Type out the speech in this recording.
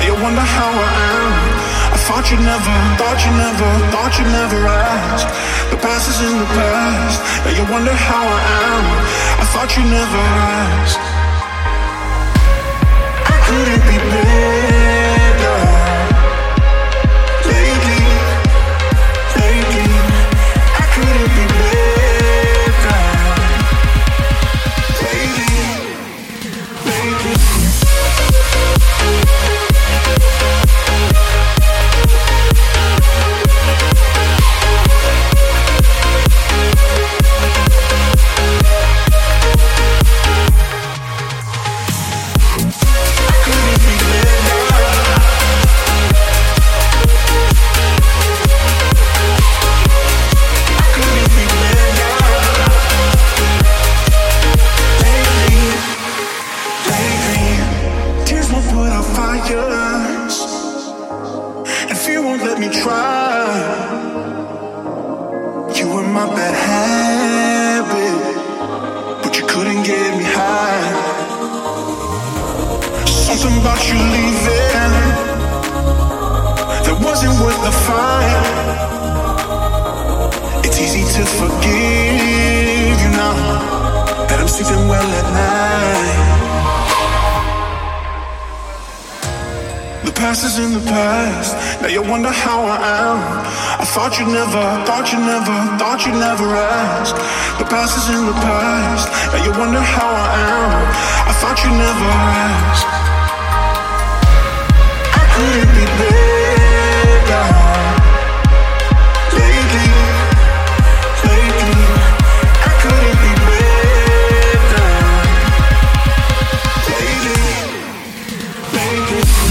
you wonder how I am. I thought you never, thought you never asked. The past is in the past. Now you wonder how I am. I thought you never asked. I couldn't be better. Lately, I couldn't be better. Lately. And fear won't let me try. You were my bad habit, but you couldn't get me high. Something about you leaving that wasn't worth the fight. It's easy to forgive you now that I'm sleeping well at night. The past is in the past. Now you wonder how I am. I thought you never, thought you never asked. The past is in the past. Now you wonder how I am. I thought you never asked.